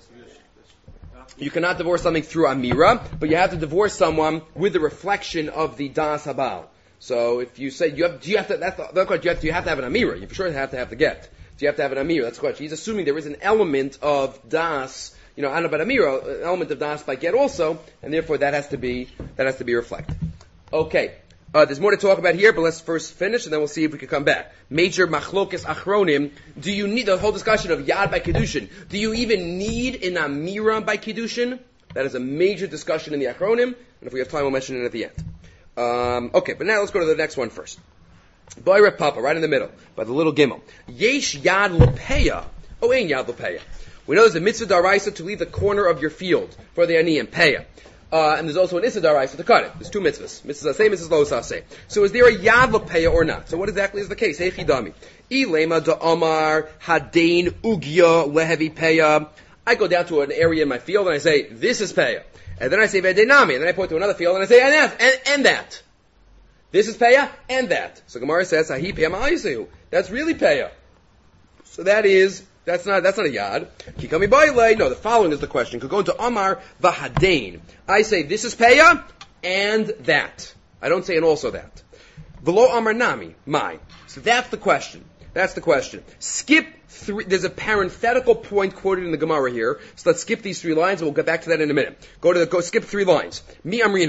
You cannot divorce something through Amira, but you have to divorce someone with the reflection of the Das Habal. Do you have to have an Amira? You for sure have to have the get. Do you have to have an Amira? That's the question. He's assuming there is an element of Das, Ana but Amira, an element of Das by get also, and therefore that has to be reflected. Okay. There's more to talk about here, but let's first finish, and then we'll see if we can come back. Major Machlokes Achronim. Do you need the whole discussion of Yad by Kiddushin? Do you even need an Amira by Kiddushin? That is a major discussion in the Achronim, and if we have time, we'll mention it at the end. Okay, but now let's go to the next one first. Boy Papa, right in the middle, by the little gimel. Yesh Yad Lepeya. Oh, ain't Yad Lepeya. We know there's a mitzvah daraisa to leave the corner of your field for the aniyim peya. And there's also an issa daraisa to cut it. There's 2 mitzvahs. Mitzvahs asay, mitzvahs lo asay. So is there a Yad Lepeya or not? So what exactly is the case? Hey chidami. Ilema da Amar Hadain Ugya Lehevi Peya. I go down to an area in my field and I say, this is peya. And then I say Vedenami, and then I point to another field and I say, and that. This is Peya, and that. So Gemara says, Hahi Peya Ma'ayisehu. That's really Peya. So that's not a Yad. Kikami Baile. No, the following is the question. Could go to Amar Vahadain. I say, this is Peya, and that. I don't say, and also that. Velo Amar Nami, my. So that's the question. Skip 3, there's a parenthetical point quoted in the Gemara here, so let's skip these 3 lines, and we'll get back to that in a minute. Go skip 3 lines. Mi Amrinan.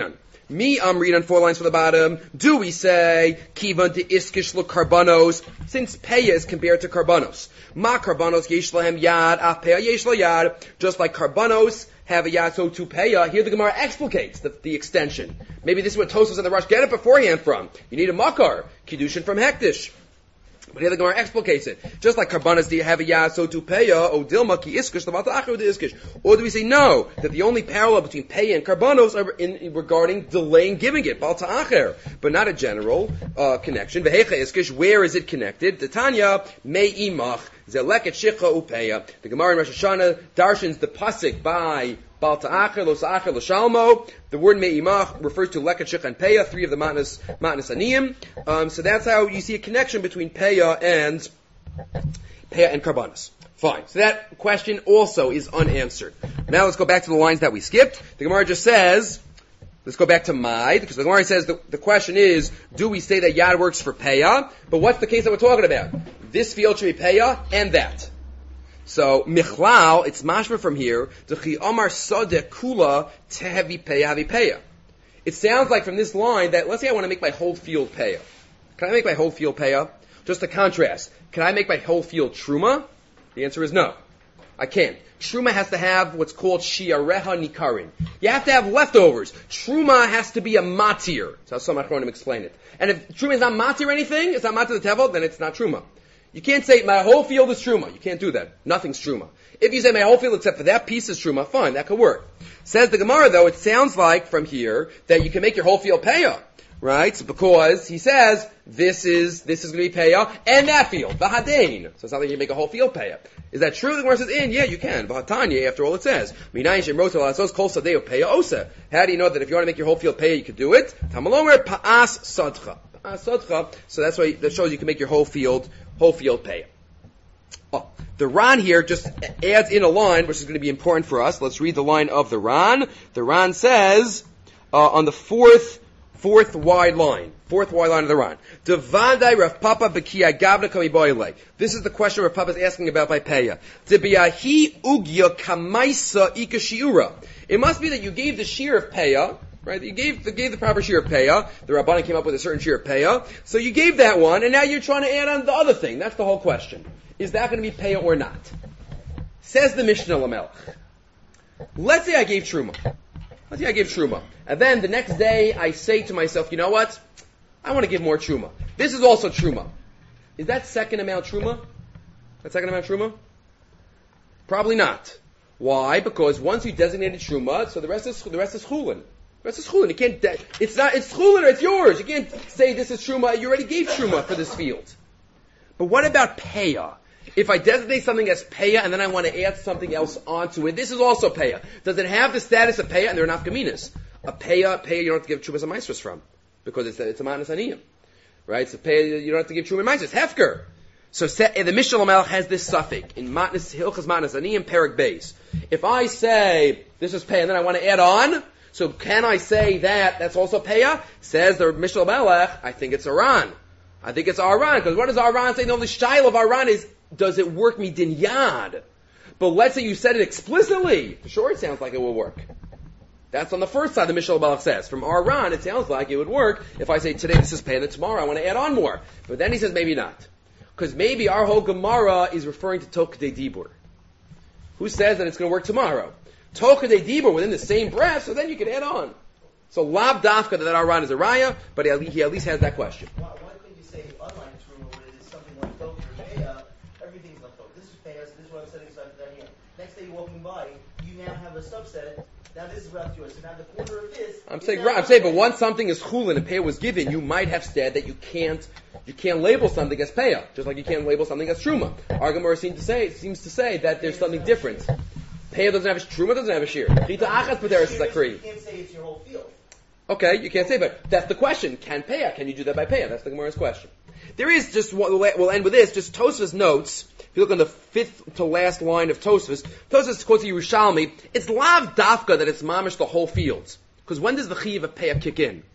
Me, I'm reading on 4 lines from the bottom. Do we say, Kivan de iskish lo karbanos, since Peya is compared to karbanos. Ma karbanos yesh lahem yad, af Peya yesh la yad. Just like karbanos have a yad, so to Peya. Here the Gemara explicates the extension. Maybe this is what Tosfos and the Rosh get it beforehand from. You need a makar, kiddushin from hektish. But here the Gemara explicates it. Just like karbanas do you have a yad, so to Peya, o dilma ki iskish, the acher de iskish. Or do we say no, that the only parallel between Peya and karbanos are regarding delaying giving it, bal ta'acher, but not a general connection. Vehecha iskish, where is it connected? The Tanya, mei imach, zeleket shicha upeya. The Gemara in Rosh Hashanah darshans the pasuk by Bal ta'acher, lo sa'acher, lo shalmo. The word me'imach refers to leket, shich, and peya, 3 of the matnas aniyim. So that's how you see a connection between peya and karbanos. Fine. So that question also is unanswered. Now let's go back to the lines that we skipped. The Gemara just says, let's go back to Maid, because the Gemara says the question is, do we say that yad works for peya? But what's the case that we're talking about? This field should be peya and that. So, Michlal, it's mashma from here, D'chi Amar Sadeh Kula Tehevi Peya Havi Peya. It sounds like from this line that, let's say I want to make my whole field Peya. Can I make my whole field Peya? Just to contrast, can I make my whole field Truma? The answer is no. I can't. Truma has to have what's called Shiareha Nikarin. You have to have leftovers. Truma has to be a matir. That's how some Achronim explain it. And if Truma is not matir anything, it's not matir the Tevel, then it's not Truma. You can't say, my whole field is Truma. You can't do that. Nothing's Truma. If you say, my whole field except for that piece is Truma, fine, that could work. Says the Gemara, though, it sounds like from here that you can make your whole field Peya. Right? Because he says, this is going to be Peya, and that field, V'hadein. So it's not like you make a whole field Peya. Is that true? The Gemara says, yeah, you can. V'hatanya, after all it says. How do you know that if you want to make your whole field Peya, you could do it? Tamalomer Pa'as Sadcha. So that's why that shows you can make your whole field Peya. Oh, the Ran here just adds in a line, which is going to be important for us. Let's read the line of the Ran. The Ran says, on the fourth wide line of the Ran. Devadai Rav Papa Bekia Gavna Kami Boile. This is the question Rav Papa is asking about by Peya. Debiyahi Ugya Kamaisa Ika Shiura. It must be that you gave the shear of Peya, right? You gave the proper shear of Peya. The Rabbanan came up with a certain shear of Peya. So you gave that one, and now you're trying to add on the other thing. That's the whole question. Is that going to be Peya or not? Says the Mishnah Lamelch. Let's say I gave Truma. And then the next day I say to myself, you know what? I want to give more Truma. This is also Truma. Is that second amount Truma? Probably not. Why? Because once you designated Truma, so the rest is Chulin. You can't, it's Chulin, it's yours. You can't say this is Truma. You already gave Truma for this field. But what about Peya? If I designate something as Peya and then I want to add something else onto it, this is also Peya. Does it have the status of Peya? And they're not Gaminas. A Peya you don't have to give Truma and Maestros from. Because it's a Manas Aniyim. Right? So Peya, you don't have to give Truma and Maestros. Hefker. So the Mishnah Lamelch has this suffix in Hilchas Manas Aniyim, Perek Beis. If I say this is Peya and then I want to add on, so can I say that that's also Peya? Says the Mishnah Lamelch, I think it's Aran. Because what does Aran say? No, the style of Aran is, does it work midin yad? But let's say you said it explicitly. For sure it sounds like it will work. That's on the first side the Mishnah Lamelch says. From Aran, it sounds like it would work if I say today this is Peya and then tomorrow I want to add on more. But then he says maybe not. Because maybe our whole Gemara is referring to Tokadei Dibur. Who says that it's going to work tomorrow? Tokadei Dibur within the same breath, so then you can add on. So Lab Dafka that Aran is a Raya, but he at least has that question. Why couldn't you say unlike Truma, where it is something like Tokadei or Peya, everything's left over. This is Peya, so this is what I'm setting aside for that here. Next day you're walking by, you now have a subset. Now this is what's yours. So now the corner of this. I'm saying, but once something is chulin and Peya was given, you might have said that you can't label something as Peya, just like you can't label something as Truma. Our Gemara seems to say that there's something different. Peya doesn't have a Truma, doesn't have a shear. Chita achas b'teres zakri. You can't say it's your whole field. Okay, you can't say, but that's the question. Can you do that by Peya? That's the Gemara's question. There is just we'll end with this. Just Tosfos notes. If you look on the 5th to last line of Tosfos quotes Yerushalmi. It's lav dafka that it's mamish the whole field. Because when does the chiyuv of Peya kick in?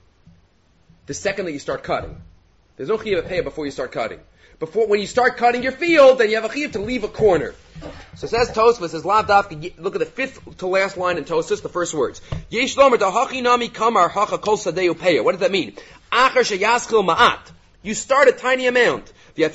The second that you start cutting. There's no chiyuv of Peya before you start cutting. When you start cutting your field, then you have a chiyuv to leave a corner. So it says Tosfos, says Lav Dafka, look at the fifth to last line in Tosfos, the first words. Yesh lomer dahachi nami kamar hacha kol sadeu peya. What does that mean? Achar sheyaschil ma'at. You start a tiny amount. A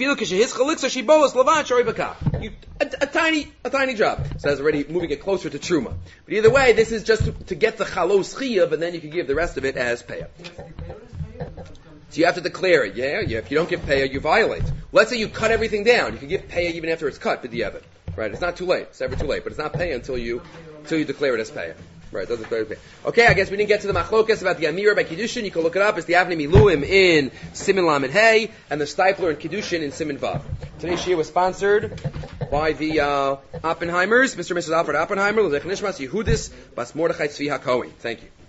tiny job. So that's already moving it closer to Truma. But either way, this is just to get the chalos chiyuv, and then you can give the rest of it as payah. So you have to declare it. Yeah. If you don't give payah, you violate. Let's say you cut everything down. You can give payah even after it's cut, but the other. Right? It's not too late. It's never too late. But it's not payah until you declare it as payah. Right, doesn't declare it. Okay, I guess we didn't get to the machlokas about the Amira by Kiddushin. You can look it up. It's the Avnei Miluim in Siman Lamed Hey and the Stipler in Kiddushin in Siman Vav. Today's shir was sponsored by the Oppenheimers, Mr. and Mrs. Alfred Oppenheimer, L'zech Nishmas Yehudis Bas Mordechai Tzvi HaKohen. Thank you.